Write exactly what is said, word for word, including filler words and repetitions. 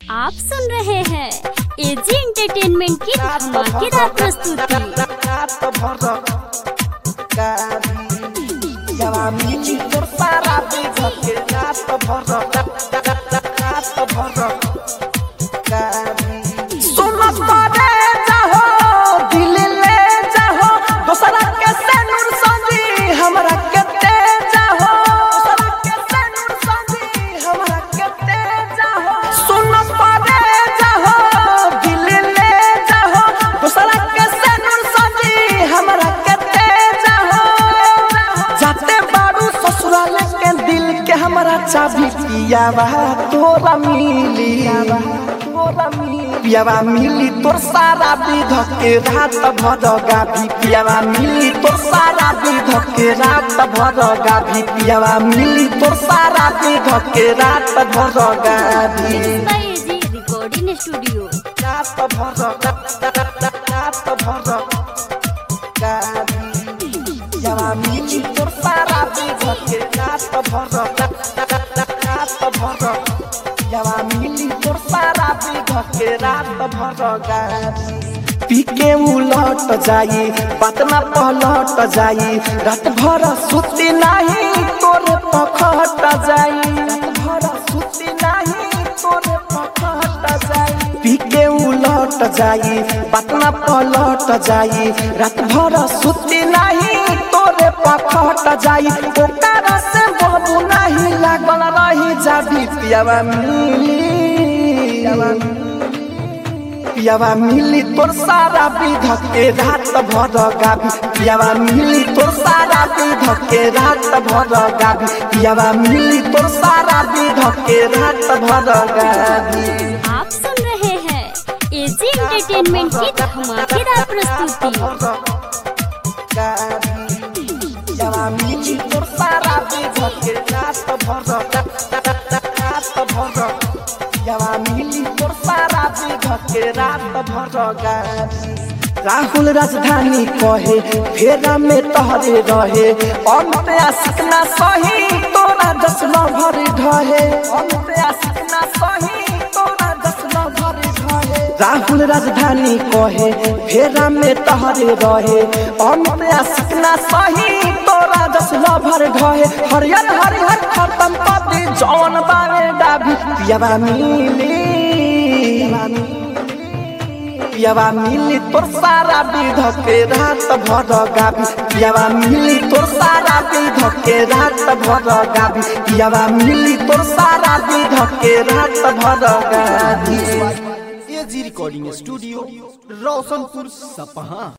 आप सुन रहे हैं एजी एंटरटेनमेंट की धमाकेदार प्रस्तुति। चाबी पियावा तोरा मिली पियावा मिली तोर सारा विध के रात भर गाभी पियावा मिली तोर सारा विध के रात भर गाभी पियावा मिली तोर सारा विध के रात भर गाभी एजी रिकॉर्डिंग स्टूडियो रात भर रात भर गाभी पियावा मिली तोर सारा विध के रात भर पी के उलट जाई बात ना पलट जाई रात भर सुती नहीं तोरे पखट जाई रात भर सुती नहीं तोरे पखट जाई पी के उलट जाई बात ना पलट जाई रात भर सुती नहीं तोरे पखट जाई ओकरा से बाबू नहीं लागल रही जाबी पियावा मिली पियावा मिली तोर सारा विध के रात भर गाभी पियावा मिली तोर सारा विध के रात भर गाभी पियावा मिली तोर सारा विध के रात भर गाभी। आप सुन रहे हैं एजी एंटरटेनमेंट की धमाकेदार प्रस्तुति। पियावा मिली तोर सारा विध के रात भर रात भर पियावा मिली तोर सारा विध के रात भर गाभी। राहुल राजधानी कहे फेरा में तहरे रहे अंत आशिक ना सही तोरा दसना भर ढहे अंत आशिक ना सही तोरा दसना भर ढहे। राहुल राजधानी कहे फेरा में तहरे रहे अंत आशिक ना सही तोरा दसना भर ढहे। हरियर हरियर खत्म पति जौन बारे डाभी पियावा मिली पियावा मिली तोर सारा विध के रात भर गाभी पियावा मिली तोर सारा विध के रात भर गाभी पियावा मिली तोर सारा विध के रात भर गाभी। एजी रिकॉर्डिंग स्टूडियो रोशनपुर सपहा।